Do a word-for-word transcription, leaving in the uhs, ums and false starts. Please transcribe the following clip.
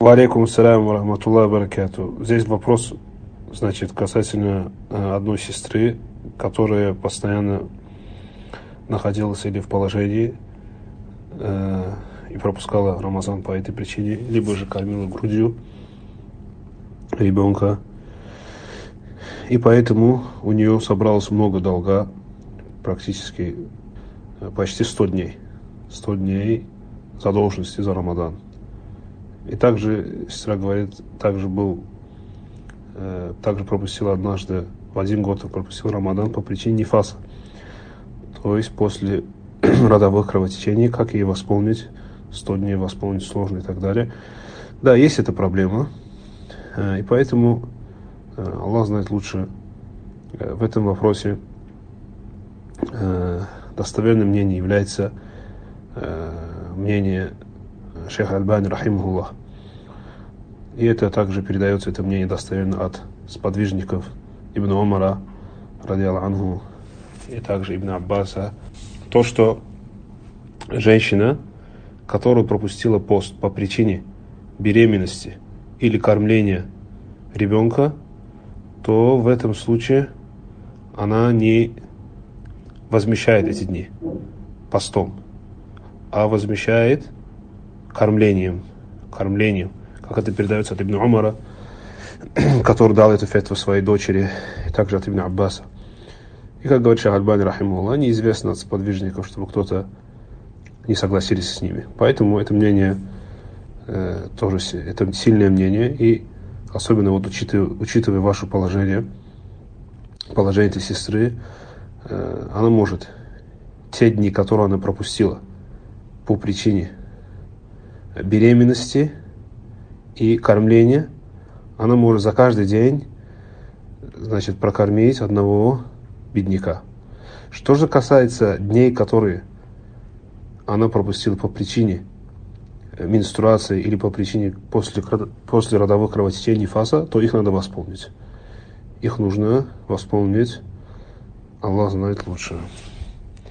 Валейкум ассалям ва рахматуллахи ва баракату. Здесь вопрос, значит, касательно э, одной сестры, которая постоянно находилась или в положении э, и пропускала Рамазан по этой причине, либо же кормила грудью ребенка. И поэтому у нее собралось много долга, практически э, почти сто дней. сто дней задолженности за Рамадан. И также, сестра говорит, также был, э, также пропустила однажды, в один год пропустил Рамадан по причине нифаса. То есть после родовых кровотечений, как ей восполнить, сто дней восполнить сложно и так далее. Да, есть эта проблема, э, и поэтому э, Аллах знает лучше э, в этом вопросе. Э, достоверным мнением является э, мнение шейха Альбани рахимахуллах. И это также передается, это мнение достоверно от сподвижников Ибн Умара радиаллаху анху и также Ибн Аббаса. То, что женщина, которая пропустила пост по причине беременности или кормления ребенка, то в этом случае она не возмещает эти дни постом, а возмещает кормлением, кормлением, как это передается от Ибн Умара, который дал эту фетву своей дочери, и также от Ибн Аббаса. И, как говорит шейх Альбани рахимахуллах, неизвестно от сподвижников, чтобы кто-то не согласились с ними. Поэтому это мнение э, тоже это сильное мнение, и особенно вот учитывая, учитывая ваше положение, положение этой сестры, э, она может те дни, которые она пропустила по причине беременности и кормления, она может за каждый день, значит, прокормить одного бедняка. Что же касается дней, которые она пропустила по причине менструации или по причине после, после родовых кровотечений фаса, то их надо восполнить. Их нужно восполнить. Аллах знает лучше.